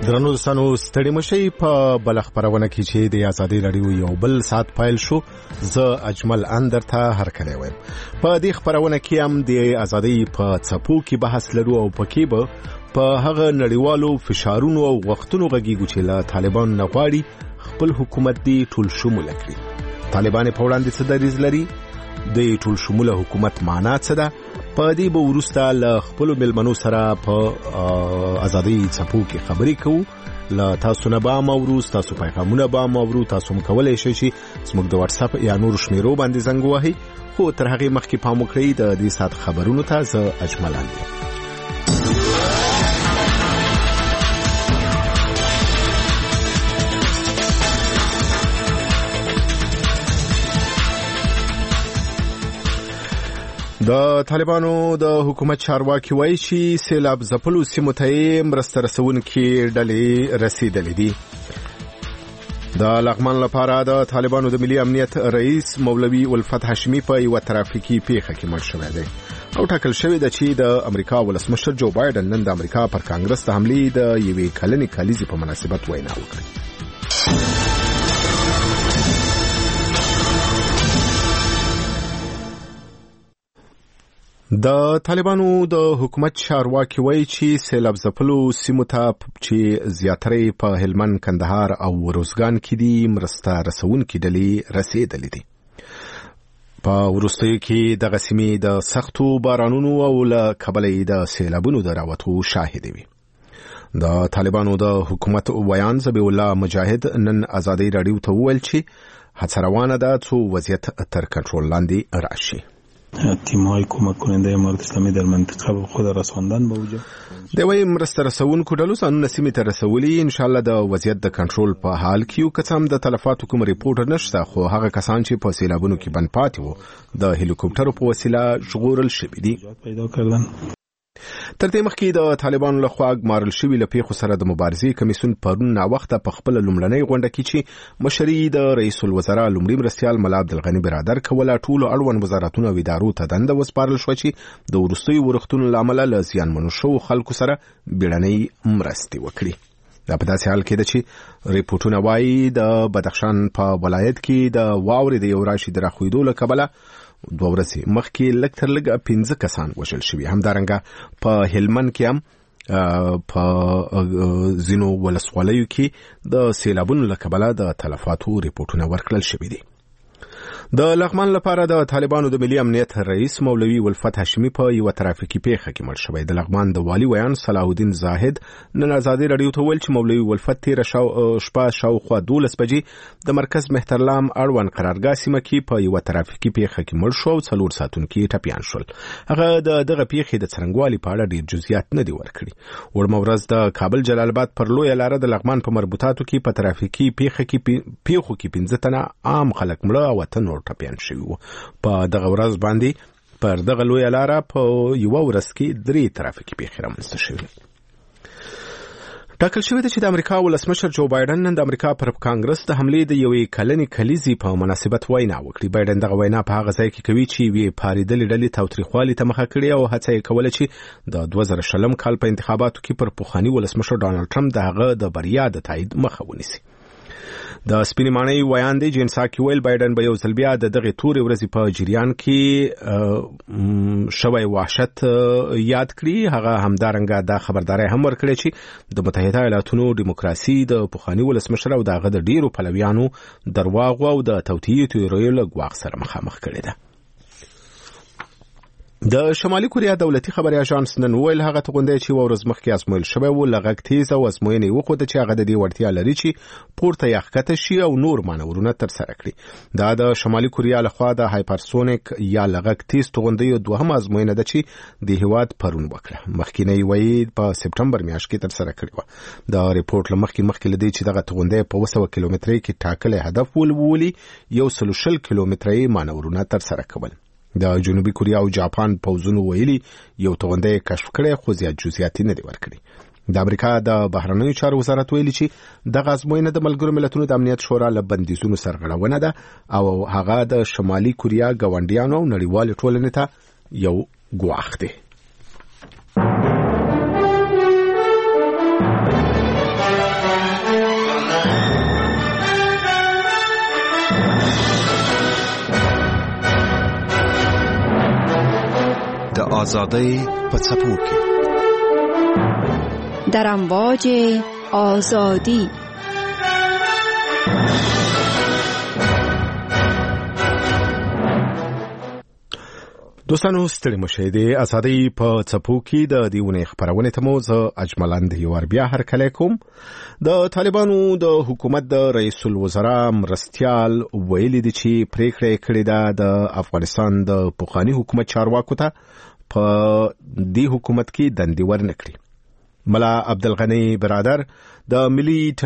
درنو سانو ستړي مشي په بل خبرونه کې چې د آزادۍ لړیو یو بل سات پایل شو ز اجمل اندر ته هر کله وایم په دې خبرونه کې هم د آزادۍ په څپو کې بحث لرو او پکې به په هغه نړیوالو فشارونو او وختونو غږیږو چې لا طالبان نه غواړي خپل حکومت دی ټول شمول کړي. طالبان په وړاندې څه دریځ لري؟ د ټول شمول حکومت معنا څه ده؟ په دې به ورسته له خپل ملمنو سره په آزادۍ څپو کې خبرې کوو. له تاسو نه به مورو، تاسو پیغامونه به مورو، تاسو هم کولای شئ چې زموږ د واتس اپ یا نور شمیرو باندې زنګ وهئ. خو تر هغې مخکې پام وکړئ د دې سات خبرونو ته. زه اجمل یم. د طالبانو د حکومت چارواکي وایي چې سیلاب ځپلو سیمو ته مرسته رسونکي ډلې رسیدلې دي. د لغمان لپاره د طالبانو د ملي امنیت رئیس مولوي الفتح هاشمي په یو ترافیکي پیښه کې مړ شوی دی او ټاکل شوی دی چې د امریکا ولسمشر جو بایدن نن د امریکا پر کانګرس د حملې د یوې کلنې کلیزې په مناسبت وینا وکړه. د طالبانو د حکومت چارواکي وایي چې سیلاب ځپلو سیمو ته چې زیاتره په هلمند، کندهار او روزګان کې دي مرسته رسونکي ډلې رسیدلې دي. په وروستیو کې دغه سیمې د سختو بارانونو او له کبله د سیلابونو د راوتو شاهد وي. د طالبانو د حکومت ویان ذبیح الله مجاهد نن آزادۍ راډیو ته وویل چې هڅه روانه ده څو وضعیت تر کنټرول لاندې راشي. تیم‌های کمک کننده امارات اسلامی در منطقه به خود رساندن به وجه د وی مرسته رسونکو ډلو ځانونه سیمې ته رسولي. ان شاء الله د وضعیت د کنټرول په حال کې یو کسان د تلفاتو کوم ریپورټ نشته، خو هغه کسان چې په سیلابونو کې بند پاتې وو د هلیکوپټرو په وسیله ژغورل شوي دي. پیدا کردن تر دې مخکې د طالبانو لخوا ګمارل شوي له پیښو سره د مبارزې کمیسیون پرون ناوخته په خپل لومړنۍ غونډه کې چې مشري د رئیس الوزرا لومړي مرستیال ملا عبدالغني برادر کوله ټولو اړوند وزارتونو او ادارو ته دنده وسپارل شوه چې د وروستیو ورښتونو له امله له زیانمنو شوو خلکو سره بیړنۍ مرستې وکړي. دا په داسې حال کې ده چې ریپورټونه وایي د بدخشان په ولایت کې د واورې د یو راشي د راخویدو له کبله 2 ورځې مخکې لږ تر لږه 15 کسان وژل شوي. همدارنګه په هلمند کې هم په ځینو ولسوالیو کې د سیلابونو له کبله د تلفاتو ریپورټونه ورکړل شوي دي. د لغمان لپاره د طالبانو د ملي امنیت رئیس مولوي الفتح هاشمي په یو ترافیکي پیښه کې مړ شوی. د لغمان د والي ویان صلاح الدین زاهد نن آزادۍ راډیو ته ویل چې مولوي الفتح تیره شپه شاوخوا 12 بجې د مرکز مهترلام اړوند قرارګاه سیمه کې په یو ترافیکي پیښه کې مړ شو او 4 ساتونکي ټپیان شول. هغه دغه پیښې د څرنګوالي په اړه ډیر جزئیات نه دي ورکړي. وړمه ورځ د کابل جلال آباد پر لویه لاره د لغمان په مربوطاتو کې په ترافیکي پیښو کې 15 تنه عام خلک مړه او 8 ټپیان شوي وو. په دغه ورځ باندې پر دغه لویه لاره په یوه ورځ کې 3 ترافیکي پیښې رامنځته شوې. ټاکل شوی دی چې د امریکا ولسمشر جو بایدن نن د امریکا پر کانګرس د حملې د یوې کلنې کلیزې په مناسبت وینا وکړي. بایدن دغه وینا په هغه ځای کې کوي چې یوې پارېدلې ډلې تاوتریخوالي ته مخه کړې او هڅه یې کوله چې د 2020 کال په انتخاباتو کې پر پخواني ولسمشر ډانلډ ټرمپ د هغه د بریا د تایید مخه ونیسي. د سپینې ماڼۍ ویان دی جین ساکي ویل بایدن به یو ځل بیا د دغه تورې ورځې په جریان کې شوی وحشت یاد کړي. هغه همدارنګه دا خبرداري هم ورکړي چې د متحده ایالاتونو دیموکراسي د پخواني ولسمشر او دغه د ډیرو پلویانو درواغ او د توطئې تیوریو له ګواښ سره مخامخ کړي ده. د شمالي کوریا دولتي خبري اژانس نن ویل هغه غونډه چې ورځ مخکې ازمویل شوی و لغږ تیز او ازموینې وخوده چې هغه د دې وړتیا لري چې پورته یخکته شي او نور مانورونه تر سره کړي. دا د شمالي کوریا لخوا د هایپرسونیک یا لغږ تیز غونډې دوهم ازموینه ده چې د هیواد پرون وکړه. مخکینی وایي په سپټمبر میاشت کې تر سره کړی و. د ریپورت لمخکې لدی چې دغه غونډه په 200 کیلومترۍ کې ټاکلې هدف ولولي 140 کیلومترۍ مانورونه تر سره کول. د جنوبي کوریا او جاپان پوځونو ویلي یو توغنده کشف کړي خو زیات جزئیات نه دي ورکړي. د امریکا د بهرنیو چارو وزارت ویلي چې د غازموینه د ملګرو ملتونو د امنیت شورا له بندیزونو سرغړونه ده او هغه د شمالي کوریا ګاونډیانو او نړیوال ټولنې ته یو ګواښ دی. آزادی په څپو کې در امواج آزادی. دوستانو ستړي مشه د ازادي په څپو کې د دیونه خبرونه ته مو زه اجملند یو بیا هر کله کوم. د طالبانو د حکومت د رئیس الوزرا مرستيال ویلي دي چې پریکړه کړې ده د افغانستان د پوخانی حکومت چارواکو ته په دې حکومت کې دندې ورنکړي. ملا عبدالغنی برادر د ملي